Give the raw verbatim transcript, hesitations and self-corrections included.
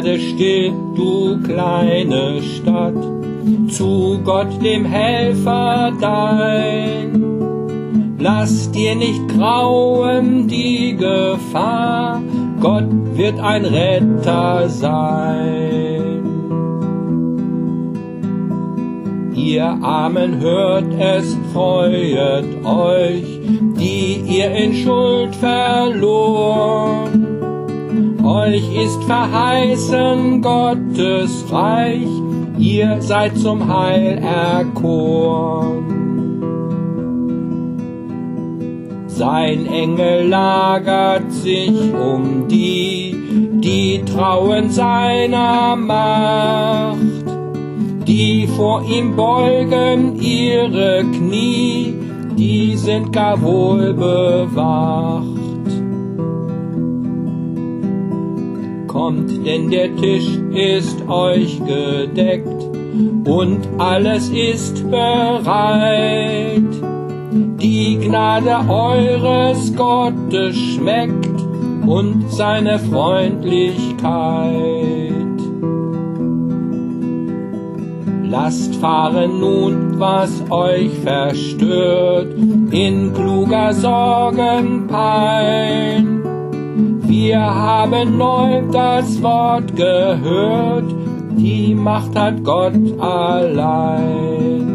Werde still, du kleine Stadt, zu Gott dem Helfer dein. Lass dir nicht grauen die Gefahr, Gott wird ein Retter sein. Ihr Armen, hört es, freuet euch, die ihr in Schuld verloren. Euch ist verheißen Gottes Reich, ihr seid zum Heil erkoren. Sein Engel lagert sich um die, die trauen seiner Macht, die vor ihm beugen ihre Knie, die sind gar wohl bewacht. Kommt, denn der Tisch ist euch gedeckt und alles ist bereit. Die Gnade eures Gottes schmeckt und seine Freundlichkeit. Lasst fahren nun, was euch verstört, in kluger Sorgen Pein. Wir haben neu das Wort gehört, die Macht hat Gott allein.